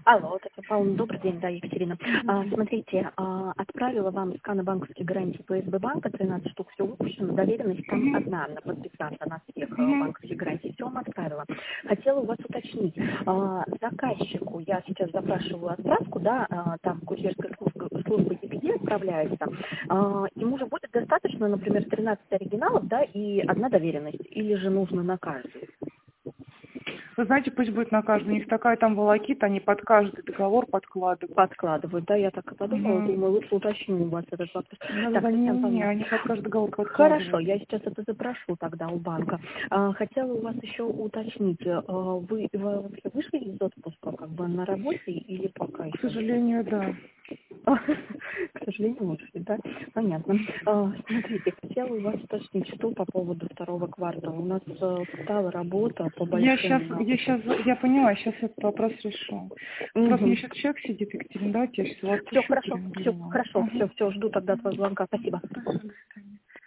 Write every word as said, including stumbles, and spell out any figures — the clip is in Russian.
Алло, Татьяна Павловна, добрый день, да, Екатерина. А, смотрите, а, отправила вам сканы банковских гарантий по СБ банка, тринадцать штук, все выпущено, доверенность там одна, на подписаться на всех а, банковских гарантий, все вам отправила. Хотела у вас уточнить, а, заказчику, я сейчас запрашиваю отправку, да, а, там курьерская служба, служба и пи ди отправляется, а, ему же будет достаточно, например, тринадцать оригиналов, да, и одна доверенность, или же нужно на каждую? Вы знаете, пусть будет на каждую. У них такая там волокита, они под каждый договор подкладывают. Подкладывают, да, я так и подумала, Угу. думаю, лучше уточню у вас этот вопрос. Да, Так, да, не, Татьяна не, Павловна, они под каждый договор подкладывают. хорошо, я сейчас это запрошу тогда у банка. А, хотела у вас еще уточнить, а, вы, вы вообще вышли из отпуска как бы на работе или пока еще? К сожалению, да. К сожалению, вышли, да? Понятно. А, смотрите, хотела у вас уточнить, что по поводу второго квартала. У нас а, стала работа по большим... Я сейчас, я сейчас, я поняла, сейчас этот вопрос решу. Просто Угу. мне сейчас человек сидит, Екатерина, давайте я сейчас его отпущу. Все хорошо, все хорошо, ага. все, все, жду тогда твоего звонка. Спасибо.